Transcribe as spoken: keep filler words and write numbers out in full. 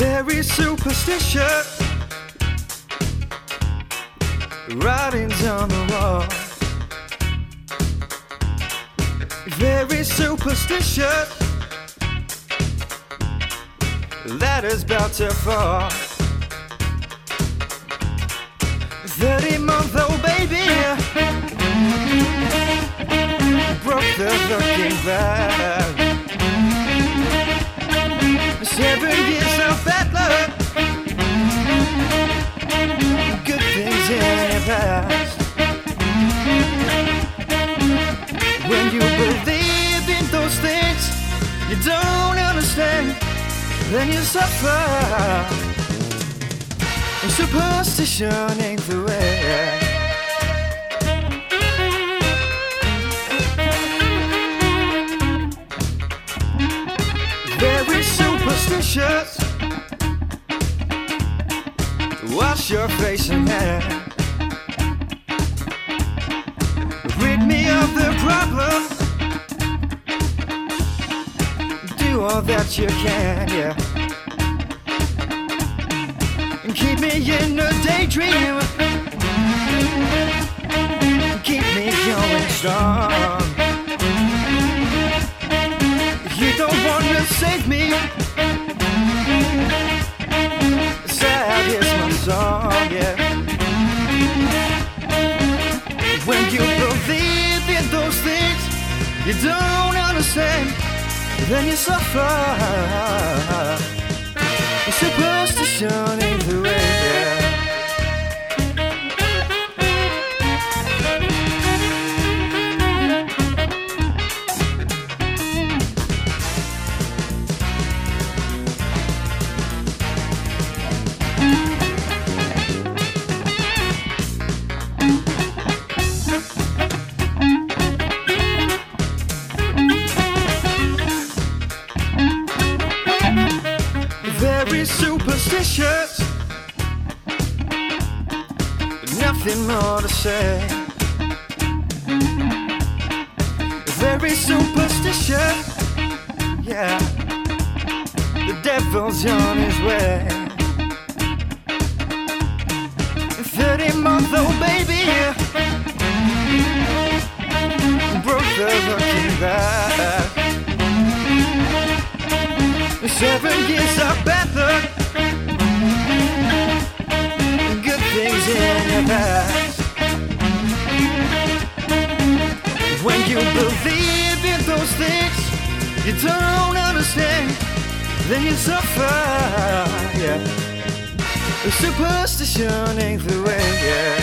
Very superstitious, writings on the wall. Very superstitious, ladder's about to fall. Thirty month old baby broke the looking glass. Seven years of bad luck, good things in the past. When you believe in those things you don't understand, then you suffer. And superstition ain't the way. Very superstitious, wash your face and hair. Rid me of the problem, do all that you can, yeah. And keep me in a daydream, keep me going strong. You don't wanna save me, sad is my song, yeah. When you believe in those things you don't understand, then you suffer. Superstition ain't the way, yeah. Very superstitious, nothing more to say. Very superstitious, yeah. The devil's on his way. Thirty month old baby broke the looking glass. Seven years of bad luck, good things in the past. When you believe in those things you don't understand, then you suffer, yeah. Superstition ain't the way, yeah.